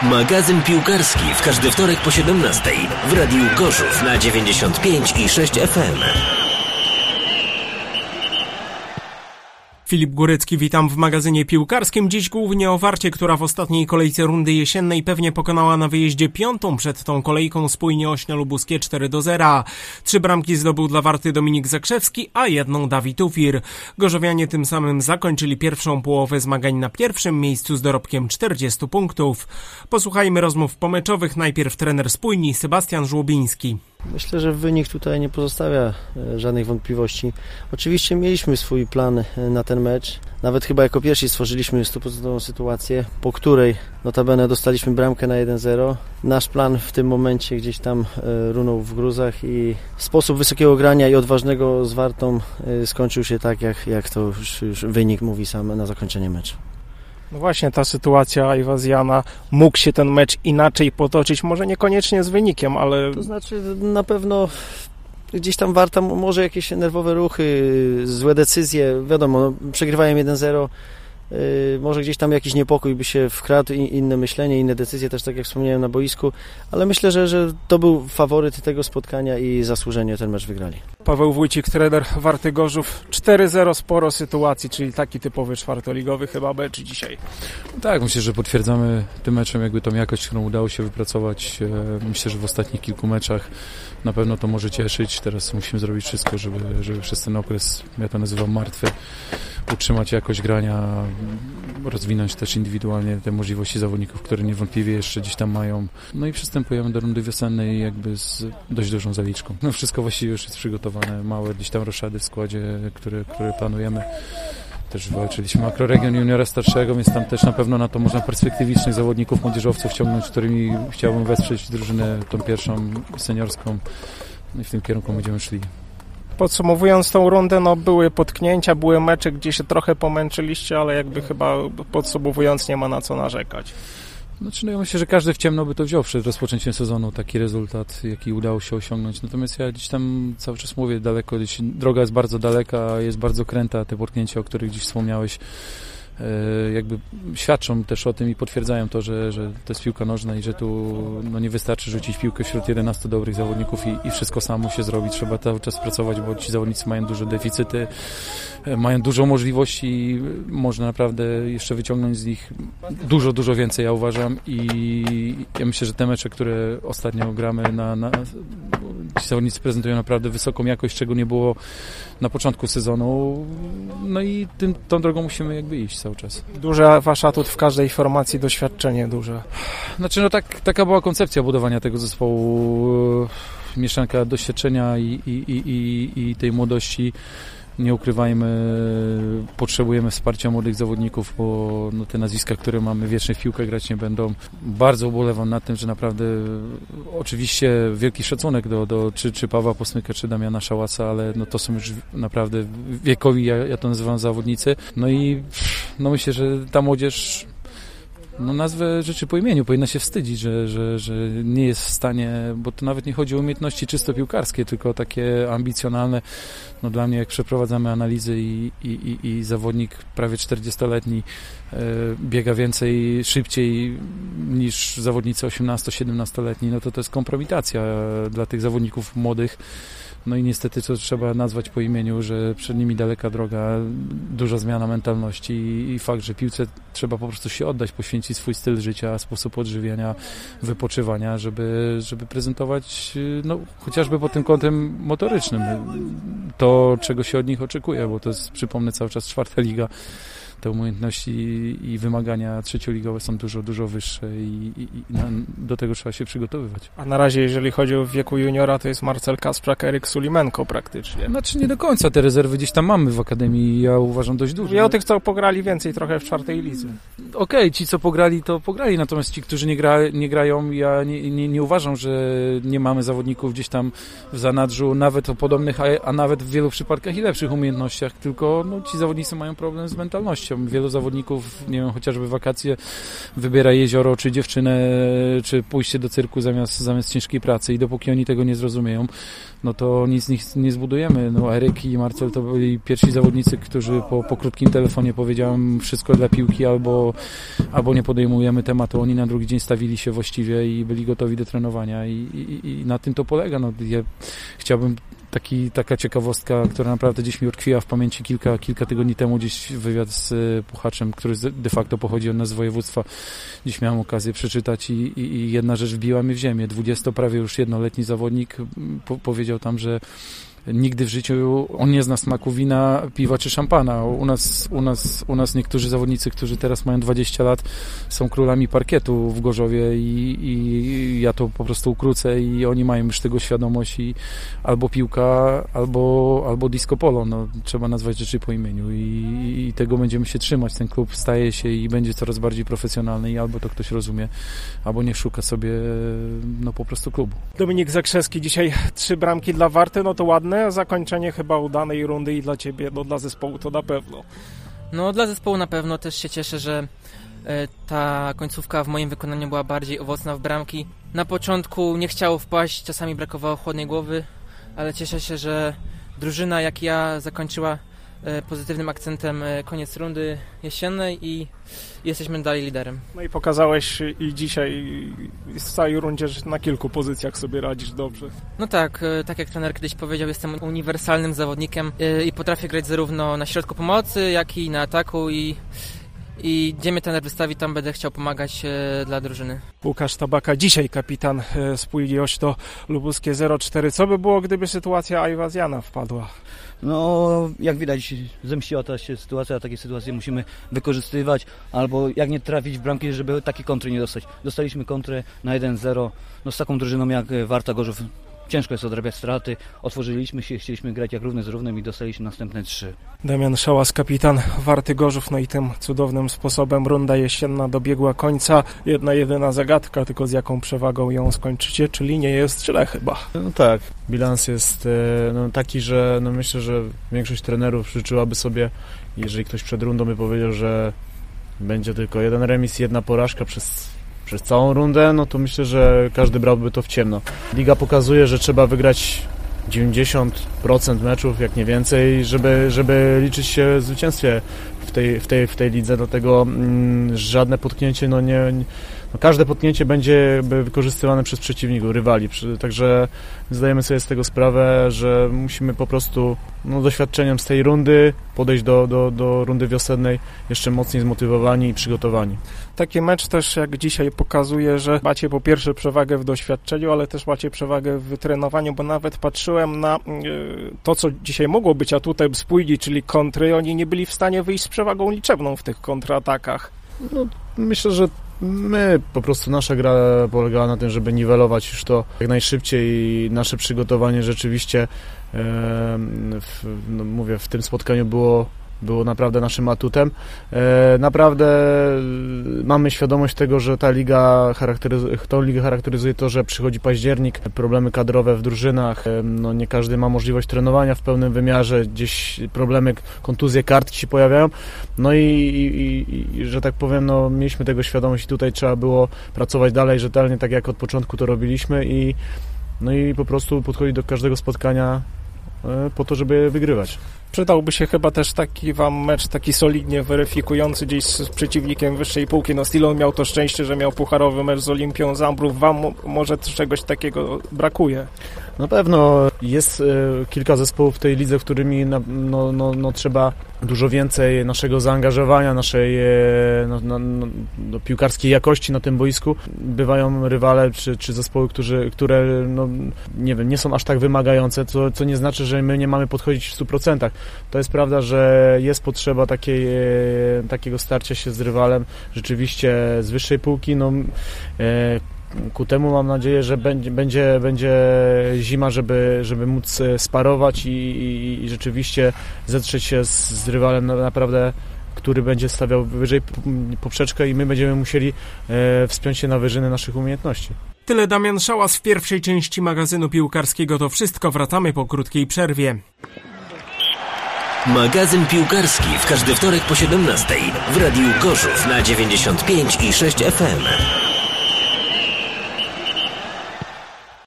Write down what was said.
Magazyn piłkarski w każdy wtorek po 17 w Radiu Gorzów na 95,6 FM. Filip Górecki, witam w magazynie piłkarskim. Dziś głównie o Warcie, która w ostatniej kolejce rundy jesiennej pewnie pokonała na wyjeździe piątą przed tą kolejką spójnie Ośno Lubuskie 4-0. 3 bramki zdobył dla Warty Dominik Zakrzewski, a 1 Dawid Ufir. Gorzowianie tym samym zakończyli pierwszą połowę zmagań na pierwszym miejscu z dorobkiem 40 punktów. Posłuchajmy rozmów pomeczowych. Najpierw trener Spójni Sebastian Żłobiński. Myślę, że wynik tutaj nie pozostawia żadnych wątpliwości. Oczywiście mieliśmy swój plan na ten mecz. Nawet chyba jako pierwsi stworzyliśmy 100% sytuację, po której notabene dostaliśmy bramkę na 1-0. Nasz plan w tym momencie gdzieś tam runął w gruzach i sposób wysokiego grania i odważnego z Wartą skończył się tak, jak to już wynik mówi sam na zakończenie meczu. No właśnie, ta sytuacja Iwazjana, mógł się ten mecz inaczej potoczyć, może niekoniecznie z wynikiem, ale... To znaczy na pewno gdzieś tam Warta może jakieś nerwowe ruchy, złe decyzje, wiadomo, przegrywają 1-0, może gdzieś tam jakiś niepokój by się wkradł, inne myślenie, inne decyzje też, tak jak wspomniałem, na boisku, ale myślę, że to był faworyt tego spotkania i zasłużenie ten mecz wygrali. Paweł Wójcik, trener Warty Gorzów, 4-0, sporo sytuacji, czyli taki typowy czwartoligowy chyba mecz dzisiaj. Tak, myślę, że potwierdzamy tym meczem jakby tą jakość, którą udało się wypracować. Myślę, że w ostatnich kilku meczach na pewno to może cieszyć. Teraz musimy zrobić wszystko, żeby przez ten okres, ja to nazywam martwy, utrzymać jakość grania, rozwinąć też indywidualnie te możliwości zawodników, które niewątpliwie jeszcze gdzieś tam mają. No i przystępujemy do rundy wiosennej jakby z dość dużą zaliczką. No wszystko właściwie już jest przygotowane, małe gdzieś tam roszady w składzie, które planujemy. Też walczyliśmy makroregion juniora starszego, więc tam też na pewno na to można perspektywicznych zawodników, młodzieżowców ciągnąć, którymi chciałbym wesprzeć drużynę tą pierwszą seniorską. No i w tym kierunku będziemy szli. Podsumowując tą rundę, no były potknięcia, były mecze, gdzie się trochę pomęczyliście, ale jakby chyba podsumowując nie ma na co narzekać. Znaczy, no ja myślę, że każdy w ciemno by to wziął przed rozpoczęciem sezonu, taki rezultat, jaki udało się osiągnąć. Natomiast ja gdzieś tam cały czas mówię daleko, droga jest bardzo daleka, jest bardzo kręta, te potknięcia, o których dziś wspomniałeś, jakby świadczą też o tym i potwierdzają to, że to jest piłka nożna i że tu no nie wystarczy rzucić piłkę wśród 11 dobrych zawodników i wszystko samo się zrobi. Trzeba cały czas pracować, bo ci zawodnicy mają duże deficyty, mają dużo możliwości, można naprawdę jeszcze wyciągnąć z nich dużo więcej, ja uważam, i ja myślę, że te mecze, które ostatnio gramy, ci zawodnicy prezentują naprawdę wysoką jakość, czego nie było na początku sezonu, no i tą drogą musimy jakby iść cały czas. Duże wasz atut w każdej formacji, doświadczenie duże. Znaczy, no taka była koncepcja budowania tego zespołu, mieszanka doświadczenia i tej młodości. Nie ukrywajmy, potrzebujemy wsparcia młodych zawodników, bo no, te nazwiska, które mamy wiecznie w piłkę grać nie będą. Bardzo ubolewam nad tym, że naprawdę oczywiście wielki szacunek do czy Pawła Posmyka, czy Damiana Szałasa, ale no, to są już naprawdę wiekowi, ja to nazywam, zawodnicy. No i no, myślę, że ta młodzież, no nazwę rzeczy po imieniu, powinna się wstydzić, że nie jest w stanie, bo to nawet nie chodzi o umiejętności czysto piłkarskie, tylko takie ambicjonalne. No dla mnie, jak przeprowadzamy analizy i zawodnik prawie 40-letni biega więcej, szybciej niż zawodnicy 18-17-letni, no to jest kompromitacja dla tych zawodników młodych. No i niestety to trzeba nazwać po imieniu, że przed nimi daleka droga, duża zmiana mentalności i fakt, że piłce trzeba po prostu się oddać, poświęcić swój styl życia, sposób odżywiania, wypoczywania, żeby prezentować, no chociażby pod tym kątem motorycznym to, czego się od nich oczekuje, bo to jest, przypomnę, cały czas 4. liga. Te umiejętności i wymagania trzecioligowe są dużo wyższe i do tego trzeba się przygotowywać. A na razie, jeżeli chodzi o wieku juniora, to jest Marcel Kasprzak, Eryk Sulimenko praktycznie. Znaczy nie do końca, te rezerwy gdzieś tam mamy w akademii, ja uważam dość dużo. Ja o tych, co pograli więcej trochę w 4. lidze. Okej, ci co pograli, to pograli, natomiast ci, którzy nie grają, ja nie uważam, że nie mamy zawodników gdzieś tam w zanadrzu, nawet o podobnych, a nawet w wielu przypadkach i lepszych umiejętnościach, tylko no, ci zawodnicy mają problem z mentalnością. Wielu zawodników, nie wiem, chociażby wakacje wybiera jezioro, czy dziewczynę, czy pójście do cyrku zamiast ciężkiej pracy i dopóki oni tego nie zrozumieją, no to nic z nich nie zbudujemy. No Eryk i Marcel to byli pierwsi zawodnicy, którzy po krótkim telefonie powiedziałem wszystko dla piłki albo nie podejmujemy tematu. Oni na drugi dzień stawili się właściwie i byli gotowi do trenowania i na tym to polega. No, ja chciałbym taka ciekawostka, która naprawdę gdzieś mi utkwiła w pamięci kilka tygodni temu, gdzieś wywiad z Puchaczem, który de facto pochodzi od nas z województwa. Dziś miałem okazję przeczytać i jedna rzecz wbiła mi w ziemię. prawie już jednoletni zawodnik powiedział tam, że nigdy w życiu on nie zna smaku wina, piwa czy szampana. U nas niektórzy zawodnicy, którzy teraz mają 20 lat, są królami parkietu w Gorzowie i ja to po prostu ukrócę i oni mają już tego świadomość i albo piłka, albo disco polo. No, trzeba nazwać rzeczy po imieniu i tego będziemy się trzymać. Ten klub staje się i będzie coraz bardziej profesjonalny i albo to ktoś rozumie, albo nie szuka sobie po prostu klubu. Dominik Zakrzewski, dzisiaj 3 bramki dla Warty, no to ładne. Zakończenie chyba udanej rundy i dla Ciebie, dla zespołu to na pewno. No dla zespołu na pewno też się cieszę, że ta końcówka w moim wykonaniu była bardziej owocna w bramki. Na początku nie chciało wpaść, czasami brakowało chłodnej głowy, ale cieszę się, że drużyna jak ja zakończyła pozytywnym akcentem koniec rundy jesiennej i jesteśmy dalej liderem. No i pokazałeś i dzisiaj w całej rundzie, że na kilku pozycjach sobie radzisz dobrze. No tak jak trener kiedyś powiedział, jestem uniwersalnym zawodnikiem i potrafię grać zarówno na środku pomocy, jak i na ataku i gdzie mnie trener wystawi, tam będę chciał pomagać dla drużyny. Łukasz Tabaka, dzisiaj kapitan Spółki Ośto Lubuskie 0-4. Co by było, gdyby sytuacja Ajwazjana wpadła? No, jak widać, zemściła ta się sytuacja, takie sytuacje musimy wykorzystywać, albo jak nie trafić w bramki, żeby takie kontry nie dostać. Dostaliśmy kontrę na 1-0, no z taką drużyną jak Warta Gorzów ciężko jest odrabiać straty, otworzyliśmy się, chcieliśmy grać jak równy z równym i dostaliśmy następne 3. Damian Szałas, kapitan Warty Gorzów, no i tym cudownym sposobem runda jesienna dobiegła końca. Jedyna zagadka, tylko z jaką przewagą ją skończycie, czyli nie jest źle chyba. No tak, bilans jest taki, że myślę, że większość trenerów życzyłaby sobie, jeżeli ktoś przed rundą by powiedział, że będzie tylko 1 remis, 1 porażka przez całą rundę, no to myślę, że każdy brałby to w ciemno. Liga pokazuje, że trzeba wygrać 90% meczów, jak nie więcej, żeby liczyć się w zwycięstwie w tej lidze, dlatego żadne potknięcie, każde potknięcie będzie wykorzystywane przez przeciwników, rywali, także zdajemy sobie z tego sprawę, że musimy po prostu doświadczeniem z tej rundy podejść do rundy wiosennej jeszcze mocniej zmotywowani i przygotowani. Taki mecz też jak dzisiaj pokazuje, że macie po pierwsze przewagę w doświadczeniu, ale też macie przewagę w wytrenowaniu, bo nawet patrzyłem na to, co dzisiaj mogło być atutem Spójni, czyli kontry, oni nie byli w stanie wyjść z przewagą liczebną w tych kontratakach. No, myślę, że po prostu nasza gra polegała na tym, żeby niwelować już to jak najszybciej i nasze przygotowanie rzeczywiście w tym spotkaniu było naprawdę naszym atutem. Naprawdę mamy świadomość tego, że tą ligę charakteryzuje to, że przychodzi październik, problemy kadrowe w drużynach, nie każdy ma możliwość trenowania w pełnym wymiarze, gdzieś problemy, kontuzje, kartki się pojawiają, i że tak powiem, mieliśmy tego świadomość i tutaj trzeba było pracować dalej rzetelnie, tak jak od początku to robiliśmy i po prostu podchodzić do każdego spotkania po to, żeby wygrywać. Przydałby się chyba też taki wam mecz, taki solidnie weryfikujący gdzieś z przeciwnikiem wyższej półki. Stilon miał to szczęście, że miał pucharowy mecz z Olimpią Zambrów. Wam może czegoś takiego brakuje? Na pewno jest kilka zespołów w tej lidze, w którymi trzeba dużo więcej naszego zaangażowania, naszej piłkarskiej jakości na tym boisku. Bywają rywale czy zespoły, które nie są aż tak wymagające, co nie znaczy, że my nie mamy podchodzić w 100%. To jest prawda, że jest potrzeba takiego starcia się z rywalem rzeczywiście z wyższej półki. Ku temu mam nadzieję, że będzie zima, żeby móc sparować i rzeczywiście zetrzeć się z rywalem naprawdę, który będzie stawiał wyżej poprzeczkę i my będziemy musieli wspiąć się na wyżyny naszych umiejętności. Tyle Damian Szałas w pierwszej części magazynu piłkarskiego. To wszystko, wracamy po krótkiej przerwie. Magazyn piłkarski w każdy wtorek po 17:00 w Radiu Gorzów na 95,6 FM.